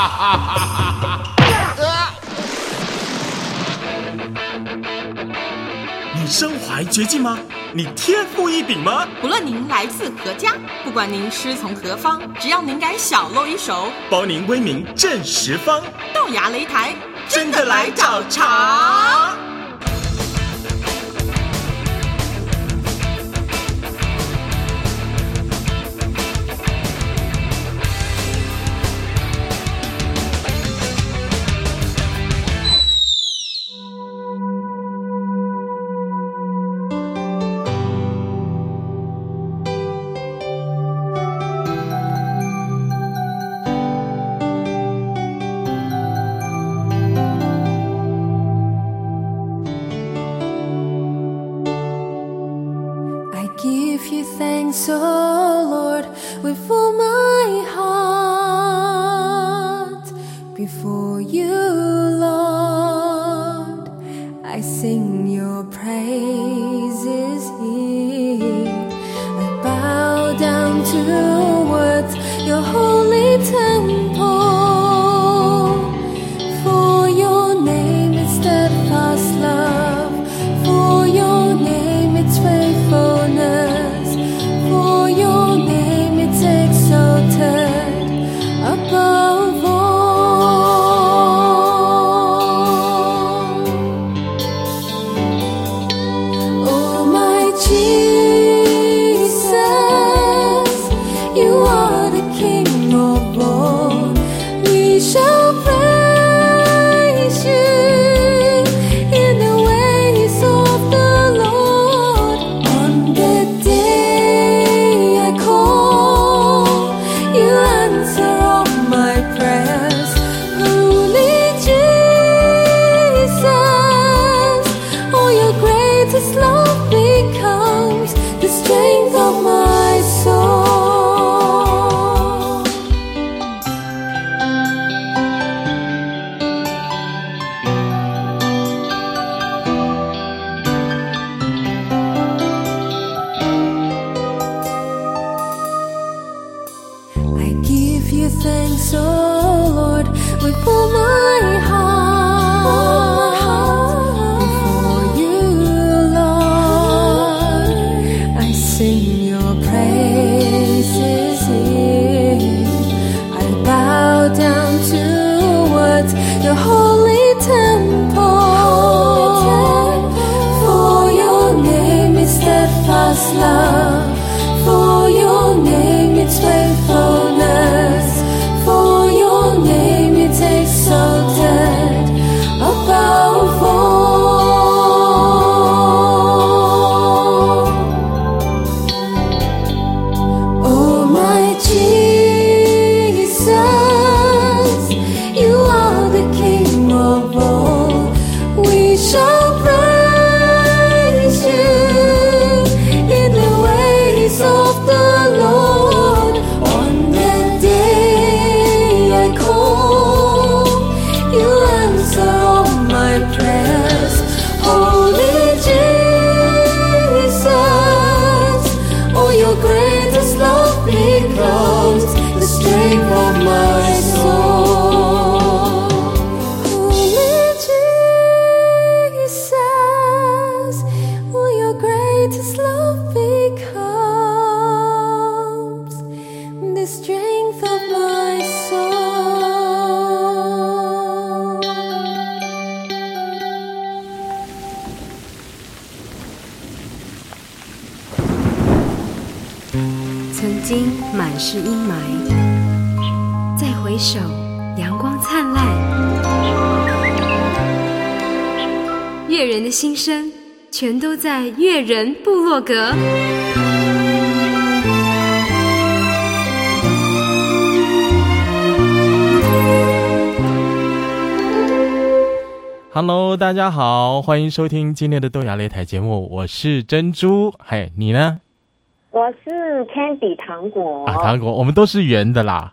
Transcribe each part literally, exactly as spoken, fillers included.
你身怀绝技吗？你天赋异禀吗？ 不论您来自何家，不管您师从何方，只要您敢小露一手， 包您威名震十方。 豆芽擂台真的来找茬。 Give you thanks, oh Lord, with all my heart. Before you, Lord, I sing your praises here. I bow down towards your holy temple. For your name is steadfast love. For your name it's faithfulness. For your name it's exalted above all. Oh my Jesus, you are the King of all. We shall praise you in the ways of the Lord. On the day I call, you answer all my prayers. Holy Jesus, oh your greatest love becomes the strength of my soul. I give you thanks, oh Lord, with all my heart. Before you, Lord, I sing your praises here. I bow down towards your holy temple. For your name is steadfast love. For your name it's faithfulness. For your name it's exalted above all. Oh my Jesus, you are the King of all. We shall praise you in the ways of the Lord. On the day I call, you answer all my prayers. Holy Jesus, oh your greatest love becomes the strength of my soul. Holy Jesus, oh your greatest love becomes the strength of my soul. 曾经满是阴霾，再回首，阳光灿烂。悦人的心声，全都在悦人部落格。 Hello， 大家好，欢迎收听今天的豆芽擂台节目，我是珍珠。嘿，你呢？ 我是 Candy 糖果啊，糖果，我们都是圆的啦。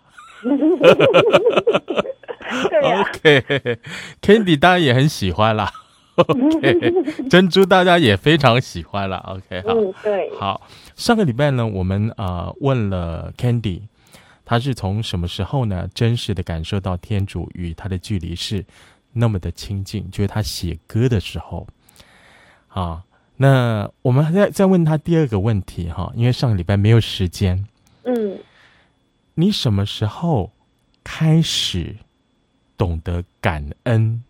对呀、啊、 ，OK，Candy 当然也很喜欢啦。OK， 珍珠大家也非常喜欢啦。OK， 好， 嗯，对， 好。上个礼拜呢，我们呃问了 Candy， 他是从什么时候呢真实的感受到天主与他的距离是那么的亲近，就是他写歌的时候啊。那我们再再问他第二个问题哈，因为上个礼拜没有时间。 嗯， 你什么时候开始懂得感恩？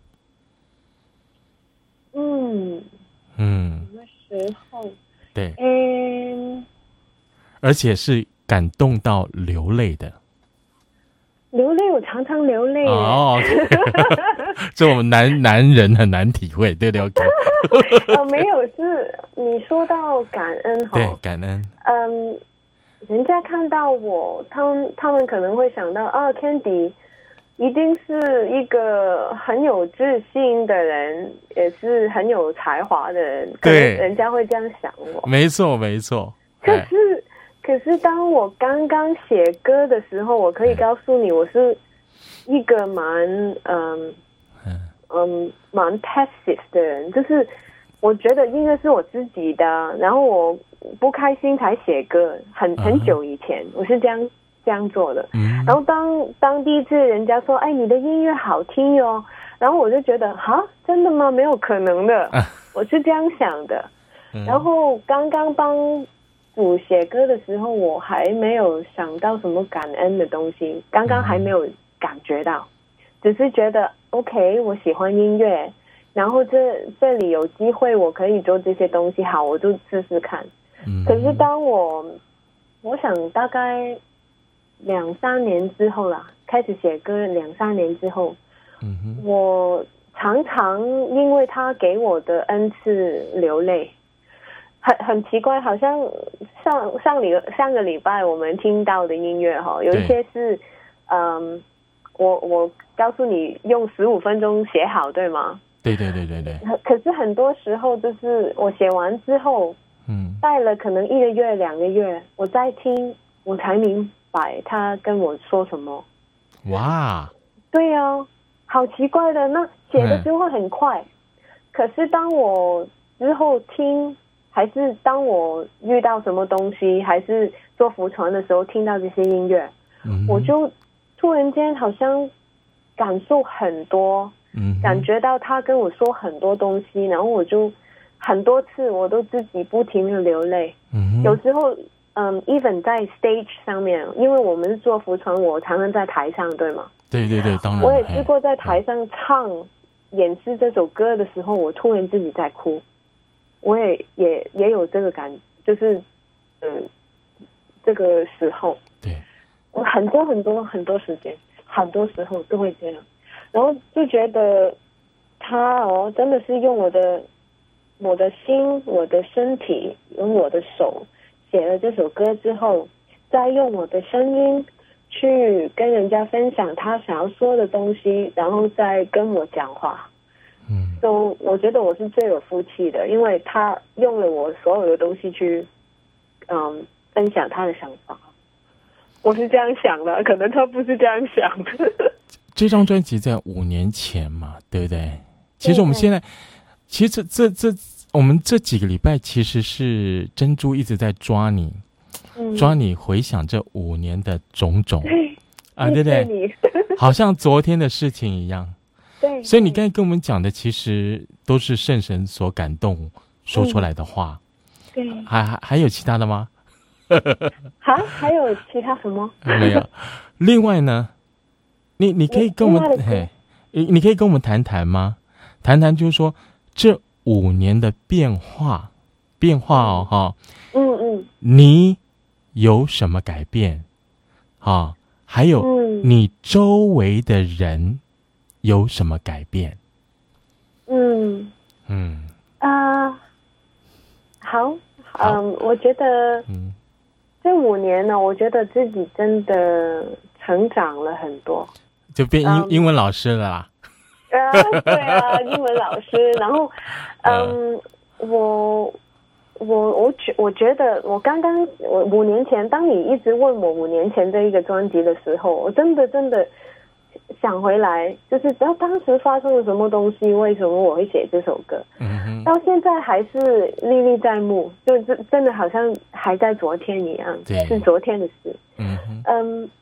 嗯嗯， 什么时候？ 对， 嗯， 而且是感动到流泪的。 流泪，我常常流泪。 哦，这我们男男人很难体会，对不对？ 呃，没有，是你说到感恩哈， 对，感恩。 嗯，人家看到我，他们他们可能会想到啊 ，Candy 一定是一个很有自信的人，也是很有才华的人，可能对， 人家会这样想我。 没错，没错。 可是，可是当我刚刚写歌的时候，我可以告诉你，我是一个蛮嗯嗯蛮 passive 的人，就是我觉得音乐是我自己的，然后我不开心才写歌，很很久以前、uh-huh. 我是这样这样做的。嗯、然后当当第一次人家说，哎，你的音乐好听哟，然后我就觉得，哈，真的吗？没有可能的，啊、我是这样想的。嗯、然后刚刚帮主写歌的时候，我还没有想到什么感恩的东西，刚刚还没有感觉到，只是觉得 OK， 我喜欢音乐，然后这这里有机会我可以做这些东西，好，我就试试看。嗯、可是当我我想大概两三年之后啦，开始写歌两三年之后，嗯、我常常因为他给我的恩赐流泪。很很奇怪，好像上上礼上个礼拜我们听到的音乐哈，有一些是，嗯，我我告诉你用十五分钟写好，对吗？ 对对对对对。 可是很多时候就是我写完之后，嗯，带了可能一个月两个月，我再听，我才明白他跟我说什么。 哇！ 对啊，好奇怪的。那写的时候很快，嗯、可是当我之后听。还是当我遇到什么东西，还是坐浮船的时候听到这些音乐，嗯、我就突然间好像感受很多，嗯、感觉到他跟我说很多东西，然后我就很多次我都自己不停的流泪。嗯、有时候，嗯 ，even 在 stage 上面，因为我们是坐浮船，我常常在台上，对吗？ 对对对，当然。 我也试过在台上唱、演示这首歌的时候，我突然自己在哭。我也也也有这个感，就是嗯，这个时候， 对， 我很多很多很多时间，很多时候都会这样，然后就觉得他哦，真的是用我的我的心、我的身体、用我的手写了这首歌之后，再用我的声音去跟人家分享他想要说的东西，然后再跟我讲话。嗯，so, 我觉得我是最有福气的，因为他用了我所有的东西去，嗯，分享他的想法。我是这样想的，可能他不是这样想的。 这张专辑在五年前嘛，对不对？其实我们现在，其实这这我们这几个礼拜其实是珍珠一直在抓你，嗯、抓你回想这五年的种种啊，对不对？好像昨天的事情一样。 对， 所以你刚才跟我们讲的，其实都是圣神所感动说出来的话。 嗯、对， 还还还有其他的吗？ 好，还有其他什么？ 没有。另外呢，你你可以跟我们，嘿，你你可以跟我们谈谈吗？谈谈就是说这五年的变化，变化哦，哈。 嗯嗯。 你有什么改变？啊，还有你周围的人。有什么改变？ 嗯嗯啊、呃，好，嗯，我觉得，嗯，这五年呢，我觉得自己真的成长了很多， 就变英、嗯、英文老师了啦。 啊，对啊，英文老师。然后，嗯，呃、我我我觉我觉得，我刚刚我五年前，当你一直问我五年前这一个专辑的时候，我真的真的。想回来，就是当当时发生了什么东西，为什么我会写这首歌？嗯，到现在还是历历在目，就真真的好像还在昨天一样，是昨天的事。嗯嗯，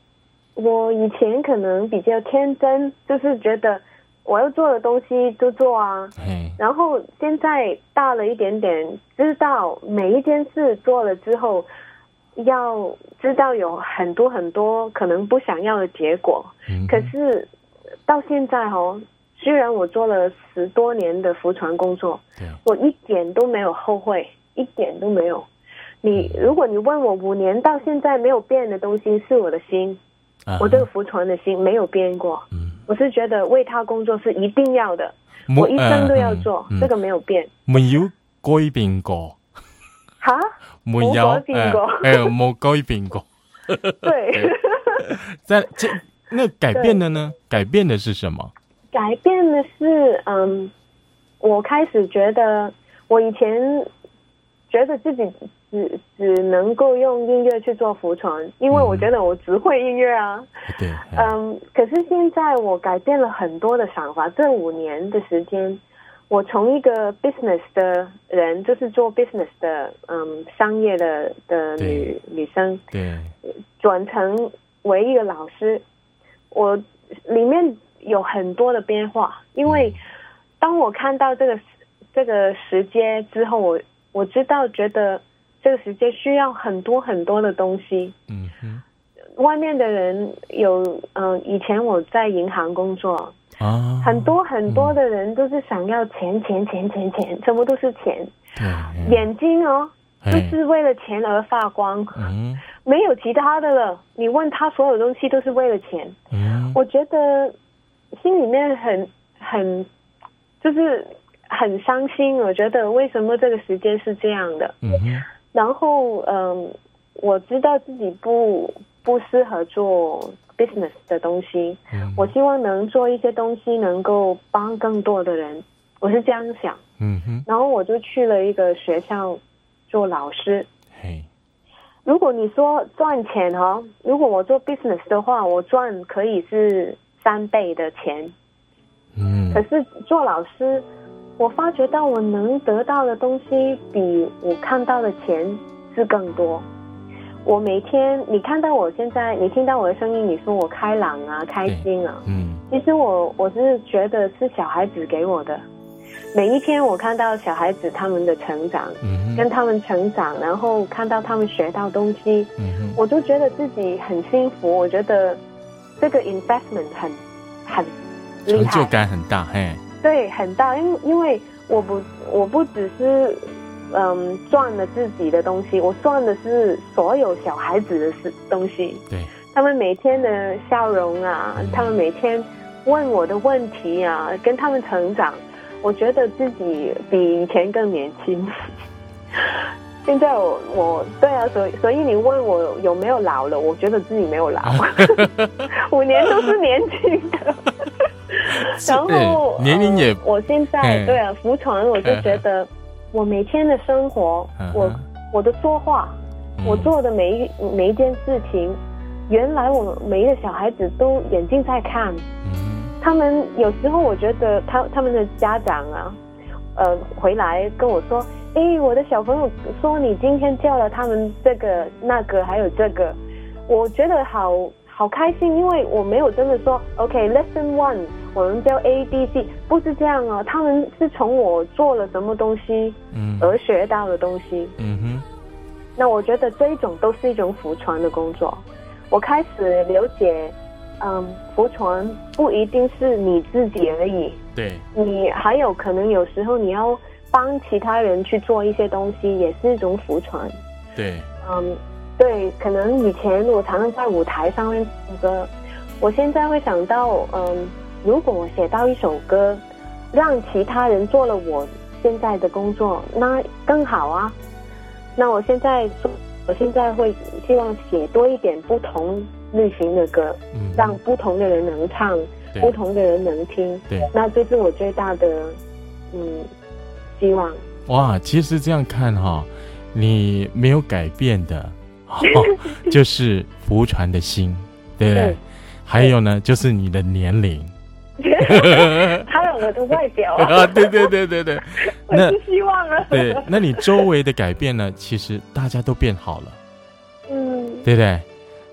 我以前可能比较天真，就是觉得我要做的东西就做啊。然后现在大了一点点，知道每一件事做了之后，要知道有很多很多可能不想要的结果。嗯、可是到现在哦，虽然我做了十多年的服传工作，我一点都没有后悔，一点都没有。你如果你问我五年到现在没有变的东西是我的心，啊、我这个服传的心没有变过。嗯、我是觉得为他工作是一定要的，我一生都要做，呃嗯、这個沒有變。 沒有改變過。 吓？ 沒有改變過。 哎，冇改變過。 對。 在這那改變的呢？改變的是什麼？ 改變的是，嗯，我開始覺得，我以前覺得自己只只能夠用音樂去做服傳，因為我覺得我只會音樂啊。 對。 嗯，可是現在我改變了很多的想法。這五年的時間，我從一個 business 的人，就是做 business 的，嗯，商業的的女女生， 對， 轉成為一個老師。我裡面有很多的變化，因為當我看到這個這個時間之後，我我知道覺得這個時間需要很多很多的東西。嗯哼，外面的人有，嗯、呃，以前我在銀行工作，啊，很多很多的人都是想要錢錢錢錢錢，什麼都是錢，眼睛哦，就是為了錢而發光，嗯，沒有其他的了。你問他所有東西都是為了錢，嗯，我覺得心裡面很很就是很傷心。我覺得為什麼這個時間是這樣的？嗯，然後嗯，我知道自己不不適合做 business 的東西，嗯，我希望能做一些東西能夠幫更多的人，我是這樣想。嗯哼，然後我就去了一個學校做老師。嘿，如果你說賺錢哦，如果我做 business 的話，我賺可以是三倍的錢。嗯，可是做老師，我發覺到我能得到的東西比我看到的錢是更多。我每天，你看到我現在，你聽到我的聲音，你說我開朗啊，開心啊，嗯，其實我我是覺得是小孩子給我的。每一天我看到小孩子他們的成長，嗯，跟他們成長，然後看到他們學到東西，嗯，我都覺得自己很幸福。我覺得這個 investment 很很厲害， 成就感很大，嘿， 對，很大，因因為我不我不只是嗯賺了自己的東西，我賺的是所有小孩子的事東西， 對， 他們每天的笑容啊，嗯，他們每天問我的問題啊，跟他們成長，我覺得自己比以前更年輕。現在我我對啊，所以所以你問我有沒有老了，我覺得自己沒有老，五年都是年輕的。然後年齡也， 呃，我現在對啊，服傳我就覺得我每天的生活，我我的說話，我做的每一每一件事情，原來我每一個小孩子都眼睛在看。他們有時候我覺得他他們的家長啊，呃，回來跟我說，誒，我的小朋友說你今天教了他們這個那個還有這個，我覺得好好開心，因為我沒有真的說 OK lesson one 我們教 A B C， 不是這樣啊，他們是從我做了什麼東西而學到的東西。嗯哼，那我覺得這一種都是一種服傳的工作。我開始了解，嗯，服傳不一定是你自己而已， 對， 你還有可能有時候你要幫其他人去做一些東西，也是一種服傳。 對， 嗯，對，可能以前我常常在舞台上面唱歌，我現在會想到，嗯，如果我寫到一首歌，讓其他人做了我現在的工作，那更好啊。那我現在我現在會希望寫多一點不同類型的歌，嗯，讓不同的人能唱，不同的人能聽。對，那這是我最大的嗯希望。 哇，其實這樣看哈，你沒有改變的，哦，就是服傳的心，對不對？對，還有呢，就是你的年齡。 還有我的外表啊，對對對對對， 我是希望啊。 對，那你周圍的改變呢？其實大家都變好了，嗯，對不對？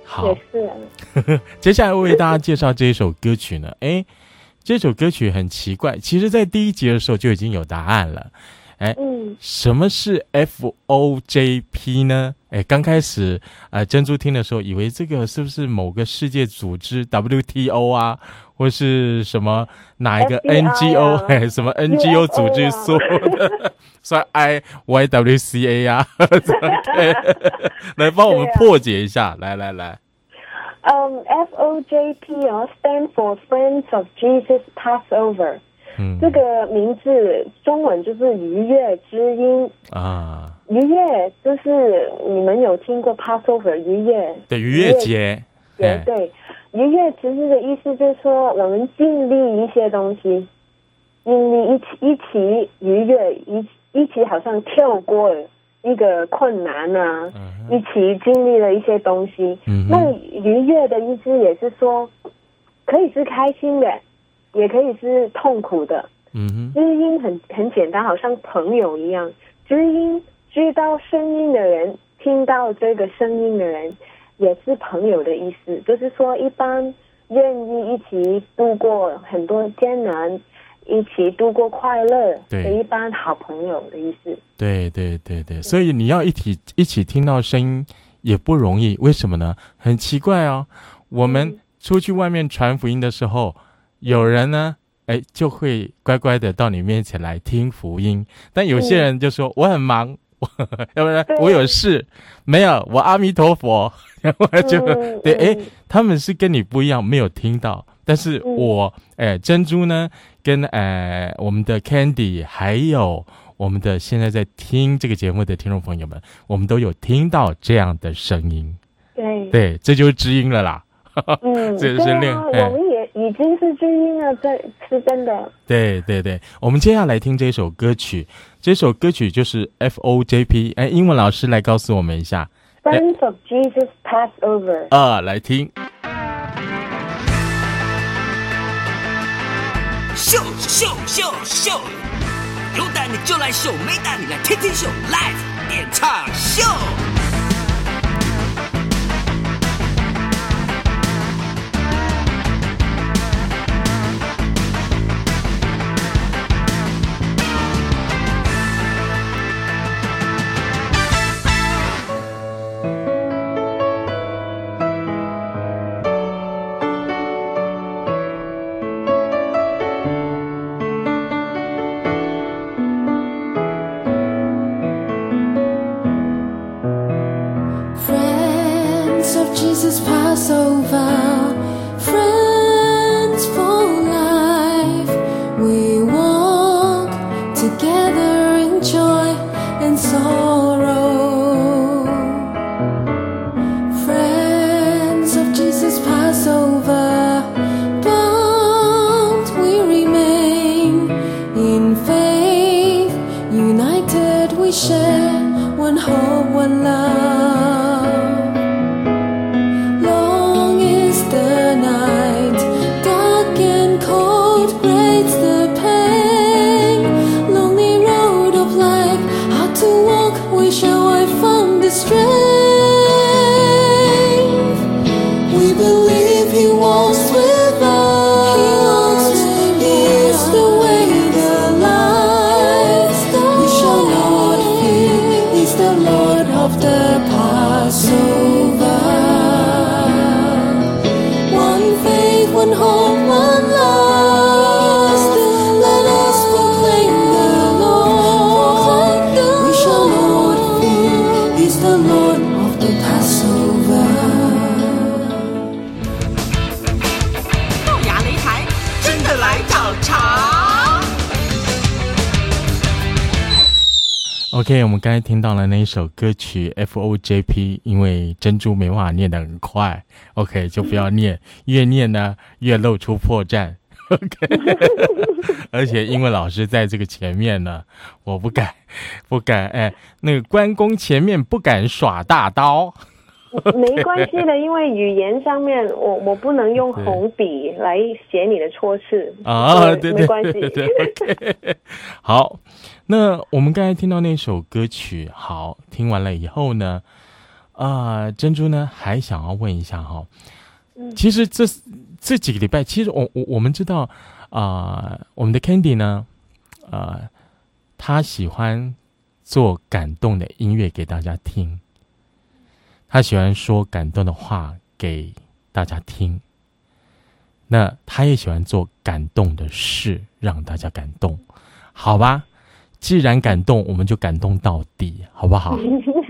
好， 也是、啊。 接下来为大家介绍这一首歌曲呢，哎，这首歌曲很奇怪，其实在第一集的时候就已经有答案了。哎，嗯，什么是 F O J P 呢？哎，刚开始呃珍珠听的时候，以为这个是不是某个世界组织 W T O 啊，或是什么哪一个 N G O， 哎、啊，什么 N G O 组织说的，算 I Y W C A 啊，来帮我们破解一下，来来来。 嗯 ，F O J P 哦 ，stand for Friends of Jesus Passover。嗯，这个名字中文就是逾越之音啊。逾越就是你们有听过 Passover 逾越？ 对，逾越节。 对对，逾越其实的意思就是说我们经历一些东西，经历一起一起逾越，一一起好像跳过一个困难啊，嗯、一起经历了一些东西。嗯，那逾越的意思也是说，可以是开心的。也可以是痛苦的，嗯哼，知音很很简单，好像朋友一样。知音知道声音的人，听到这个声音的人，也是朋友的意思。就是说，一般愿意一起度过很多艰难，一起度过快乐的一般好朋友的意思。 对对对对，所以你要一起一起听到声音也不容易，为什么呢？很奇怪哦，我们出去外面传福音的时候。有人呢，哎，就会乖乖的到你面前来听福音，但有些人就说、嗯、我很忙，要不然我有事，没有，我阿弥陀佛，然后就、嗯、对，哎，他们是跟你不一样，没有听到，但是我，哎，珍珠呢，跟呃我们的 Candy 还有我们的现在在听这个节目的听众朋友们，我们都有听到这样的声音， 对， 对，这就是知音了啦。 嗯， 这是练、 啊哎、我们也已经是知音了，这是真的。 对对对，我们接下来听这首歌曲，这首歌曲就是 F O J P， 哎，英文老师来告诉我们一下 ，Friends of Jesus Passover。 啊，来听。 秀秀秀秀，有胆你就来秀，没胆你来天天秀 ，Live 演唱秀。 Jesus Passover, friends for life. We walk together in joy and sorrow. Friends of Jesus Passover, bound we remain in faith. United we share one hope, one love。OK， 我们刚才听到了那一首歌曲 F O J P， 因为珍珠没办法念得很快 ，OK 就不要念，越念呢越露出破绽 ，OK 。而且英文老师在这个前面呢，我不敢，不敢，哎，那个关公前面不敢耍大刀。 没关系的，因为语言上面我我不能用红笔来写你的错字啊，对对， 没关系。 对对对 okay 好，那我们刚才听到那首歌曲，好，听完了以后呢， 啊、呃，珍珠呢还想要问一下哈，嗯，其实这这几个礼拜，其实我我我们知道啊、呃，我们的 Candy 呢，呃，他喜欢做感动的音乐给大家听，他喜欢说感动的话给大家听，那他也喜欢做感动的事让大家感动，好吧？既然感动，我们就感动到底，好不好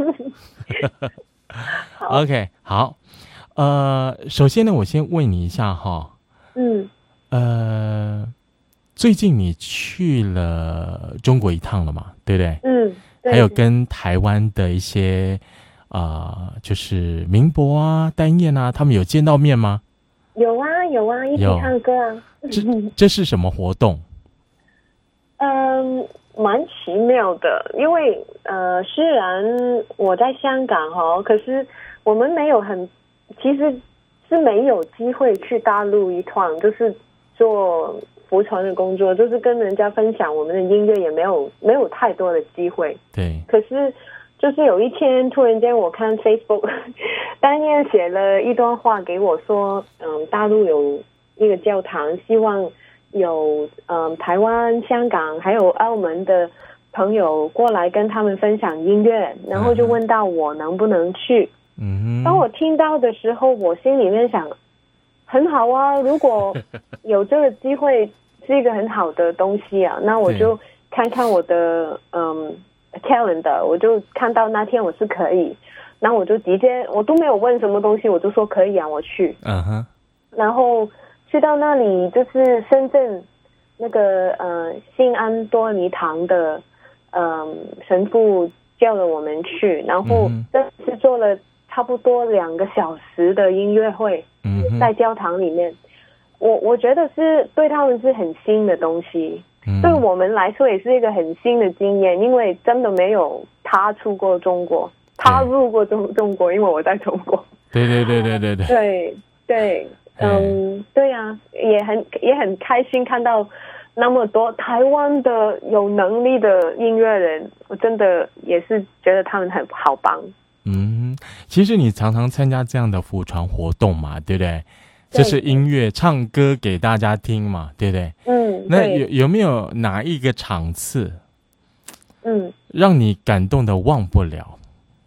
？OK， 好。呃，首先呢，我先问你一下哈， 嗯， 呃，最近你去了中国一趟了嘛？对不对？ 嗯，对， 还有跟台湾的一些啊、呃，就是明博啊、丹燕啊，他们有见到面吗？ 有啊，有啊，一起唱歌啊。 这这是什么活动？ 嗯。蛮奇妙的，因为呃，虽然我在香港哈，可是我们没有很，其实是没有机会去大陆一趟，就是做服传的工作，就是跟人家分享我们的音乐，也没有没有太多的机会。 对。 可是就是有一天，突然间我看 Facebook， 丹燕写了一段话给我说，嗯，大陆有一个教堂，希望有嗯台湾、香港还有澳门的朋友过来跟他们分享音乐，然后就问到我能不能去。嗯，当我听到的时候，我心里面想，很好啊，如果有这个机会，是一个很好的东西啊。那我就看看我的嗯 calendar， 我就看到那天我是可以，那我就直接我都没有问什么东西，我就说可以啊，我去。嗯哼，然后。去到那里就是深圳那个呃新安多尼堂的嗯、呃、神父叫了我们去，然后这是做了差不多两个小时的音乐会，嗯，在教堂里面，我我觉得是对他们是很新的东西，嗯，对我们来说也是一个很新的经验，因为真的没有踏出过中国，踏入过中中国，因为我在中国。 对对对对对对对对。嗯，对呀、啊，也很也很开心看到那么多台湾的有能力的音乐人，我真的也是觉得他们很好棒。 嗯，其实你常常参加这样的服传活动嘛，对不对？这是音乐唱歌给大家听嘛，对不对？嗯，那有有没有哪一个场次，嗯，让你感动的忘不了？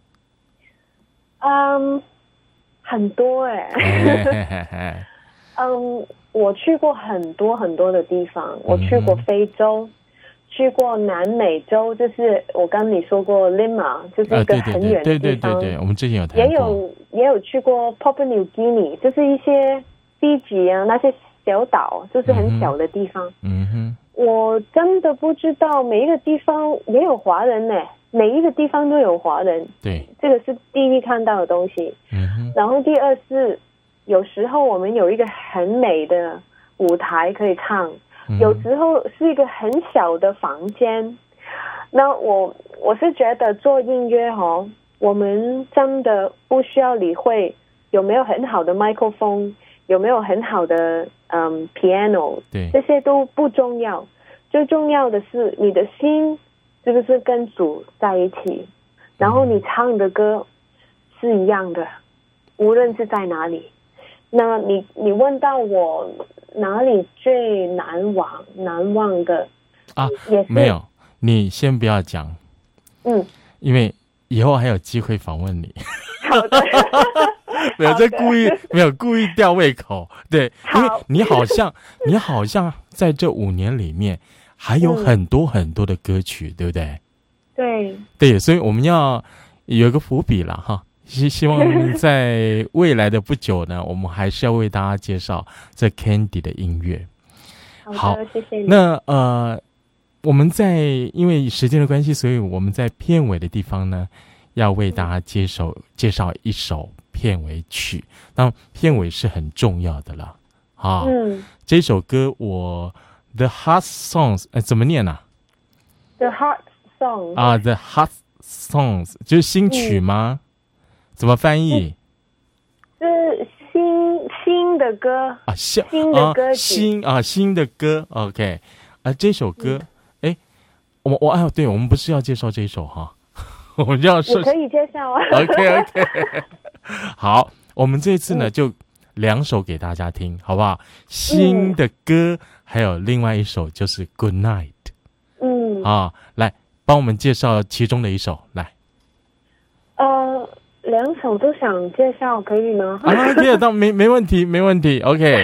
嗯。很多哎、欸，嗯，我去过很多很多的地方，我去过非洲，嗯、去过南美洲，就是我刚你说过 Lima， 就是一个很远的地方。对对对对, 对, 对我们之前有谈过。 也有也有去过 Papua New Guinea， 就是一些地级啊那些小岛，就是很小的地方。嗯哼，我真的不知道每一个地方也有华人呢、欸。每一个地方都有华人， 对， 这个是第一看到的东西。嗯哼，然后第二是，有时候我们有一个很美的舞台可以唱，嗯、有时候是一个很小的房间。那我我是觉得做音乐哦，我们真的不需要理会有没有很好的麦克风，有没有很好的嗯 piano， 对， 这些都不重要，最重要的是你的心。是不是跟主在一起？然后你唱的歌是一样的，无论是在哪里。那你你问到我哪里最难忘难忘的啊？也没有，你先不要讲，嗯，因为以后还有机会访问你。 好的， 没有，这故意没有故意吊胃口，对，因为你好像你好像在这五年里面。还有很多很多的歌曲，嗯、对不对？ 对对，所以我们要有一个伏笔了哈。希希望在未来的不久呢，我们还是要为大家介绍这 Candy 的音乐。 好的，谢谢你。 那呃，我们在因为时间的关系，所以我们在片尾的地方呢，要为大家介绍介绍一首片尾曲。当然，片尾是很重要的了啊。嗯，这首歌我。The Hot Songs， 呃，怎么念啊 ？The Hot Songs 啊 ，The Hot Songs 就是新曲吗？嗯、怎么翻译？ 是新新的歌啊，新新的歌曲， 啊新啊新的歌 ，OK， 啊，这首歌，哎、嗯，我我哎，对，我们不是要介绍这一首哈， 我们就要说你可以介绍啊。 OK OK， 好，我们这次呢、嗯、就两首给大家听，好不好？新的歌、嗯、还有另外一首就是 Good Night。嗯，啊，来帮我们介绍其中的一首，来。 呃，两首都想介绍，可以吗？ 啊，可以，当没没问题，没问题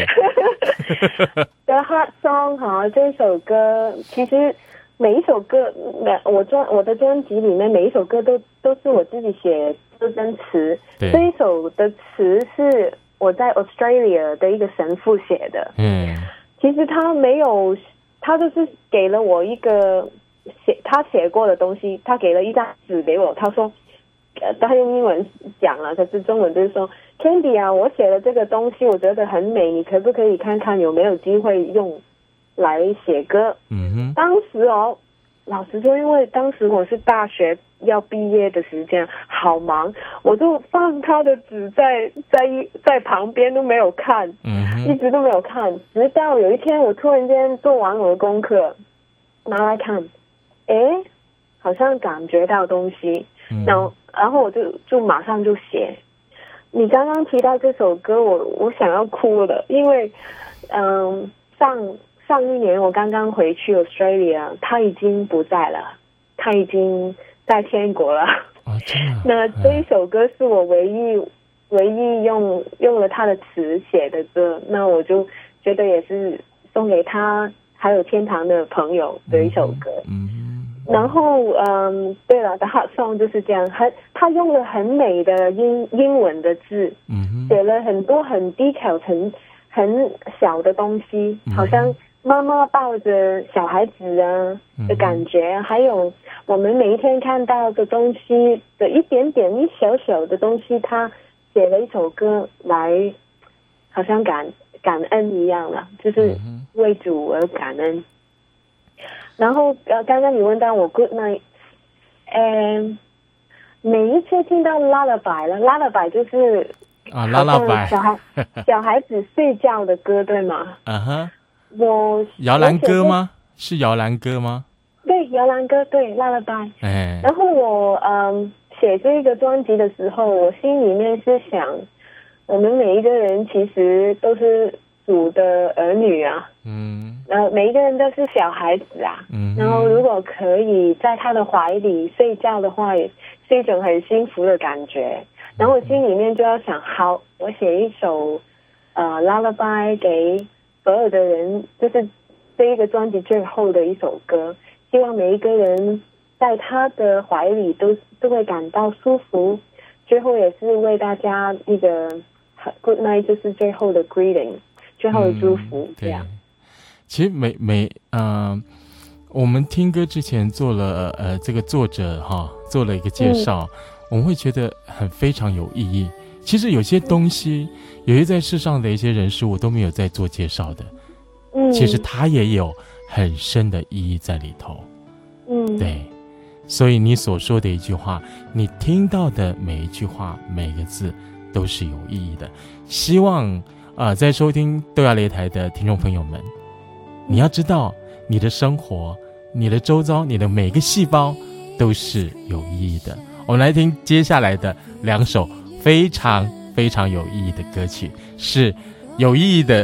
，OK。The Heart Song 哈，这首歌其实每一首歌，我专我的专辑里面每一首歌都都是我自己写歌跟词。这一首的词是我在 Australia 的一个神父写的。嗯，其实他没有，他就是给了我一个写他写过的东西，他给了一张纸给我，他说。呃，他用英文讲了，可是中文就是说 ，Candy 啊，我写的这个东西我觉得很美，你可不可以看看有没有机会用来写歌？嗯哼。当时哦，老实说，因为当时我是大学要毕业的时间，好忙，我就放他的纸在在在旁边都没有看，嗯哼，一直都没有看，直到有一天我突然间做完我的功课，拿来看，诶，好像感觉到东西，嗯、然后。然后我就就马上就写。你刚刚提到这首歌，我我想要哭了，因为，嗯，上上一年我刚刚回去 Australia， 他已经不在了，他已经在天国了。哦，真的。那这一首歌是我唯一唯一用用了他的词写的歌，那我就觉得也是送给他还有天堂的朋友的一首歌。嗯。嗯然后，嗯，对了 ，The Heart Song 就是这样，很他用了很美的英英文的字，嗯，写了很多很 detail 很很小的东西，嗯、好像妈妈抱着小孩子啊的感觉，嗯、还有我们每一天看到的东西的一点点一小小的东西，他写了一首歌来，好像感感恩一样了，就是为主而感恩。然后呃，刚刚你问到我 Good Night， 嗯，每一次听到 Lullaby 了 ，Lullaby 就是啊 Lullaby 小孩小孩子睡觉的歌，对吗？嗯哼。我摇篮歌吗？是摇篮歌吗？ 对，摇篮歌，对 Lullaby。哎。然后我嗯写这个专辑的时候，我心里面是想，我们每一个人其实都是主的儿女啊。嗯。然后每一个人都是小孩子啊，嗯，然后如果可以在他的怀里睡觉的话，也是一种很幸福的感觉。然后我心里面就要想，好，我写一首呃 lullaby 给所有的人，就是这一个专辑最后的一首歌，希望每一个人在他的怀里都都会感到舒服。最后也是为大家一个 good night， 就是最后的 greeting， 最后的祝福，嗯、这样。 其实每每呃，我们听歌之前做了呃这个作者哈做了一个介绍，嗯、我们会觉得很非常有意义。其实有些东西，有些在世上的一些人事物都没有在做介绍的，嗯，其实它也有很深的意义在里头，嗯，对。所以你所说的一句话，你听到的每一句话，每个字都是有意义的。希望啊、呃，在收听豆芽擂台的听众朋友们。你要知道，你的生活、你的周遭、你的每个细胞都是有意义的。我们来听接下来的两首非常非常有意义的歌曲，是有意义的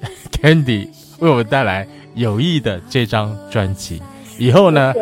Candy 为我们带来有意义的这张专辑。以后呢，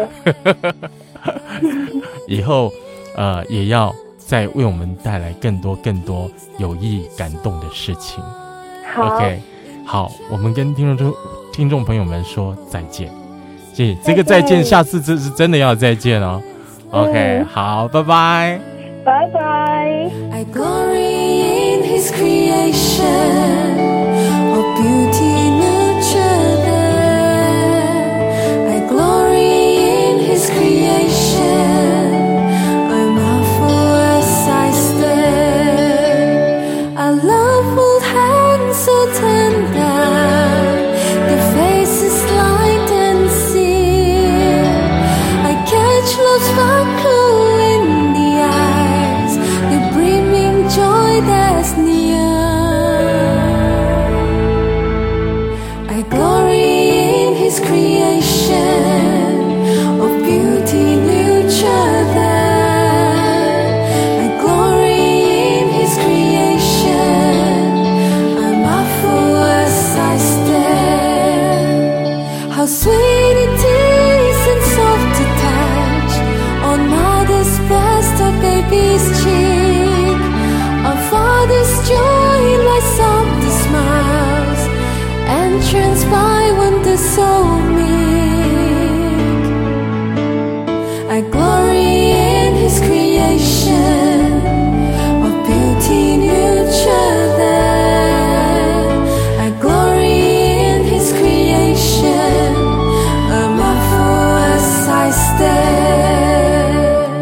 以后呃也要再为我们带来更多更多有意义、感动的事情。 好 ，OK， 好，我们跟听众听众朋友们说再见。谢谢，这个再见，下次这是真的要再见哦。OK， 好，拜拜， 拜拜。 I glory in His creation, all beauty nurture there. I glory in His creation, I'm marvel as I stare. A love will hand so tender.The face is light and sincere. I catch love's sparkle in the eyes, the brimming joy that's near. the soul meek. I glory in His creation of beauty nurture there. I glory in His creation, a marvel as I stand.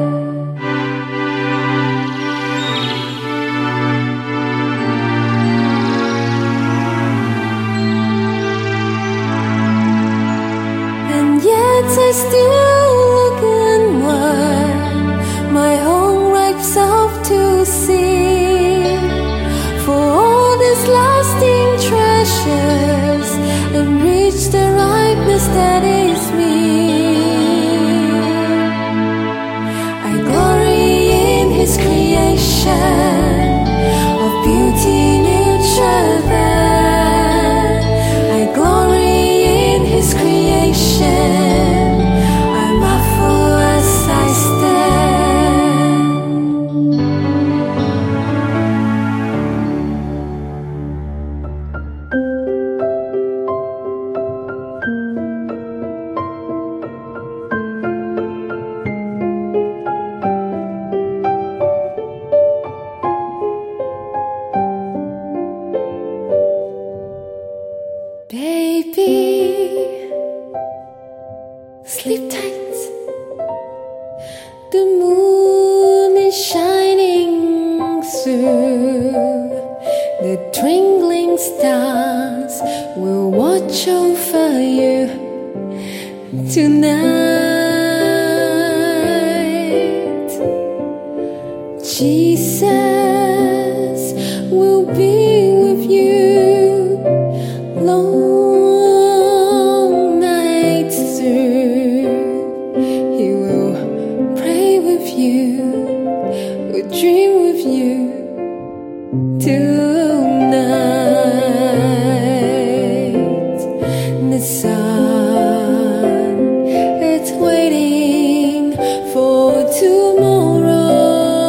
And yet I still look inward, my own ripe self to see. For all these lasting treasures enrich the ripeness that is me. I glory in His creation of beauty nurture there. I glory in His creation, I marvel as I stand. Baby, sleep tight. The moon is shining through. The twinkling stars will watch over you tonight. Jesus will be with you long nights through. He will pray with you, will dream with you tonight. The sun, it's waiting for tomorrow.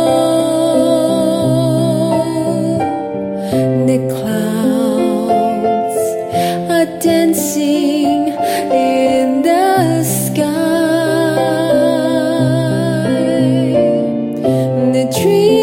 The clouds are dancing in the sky. The trees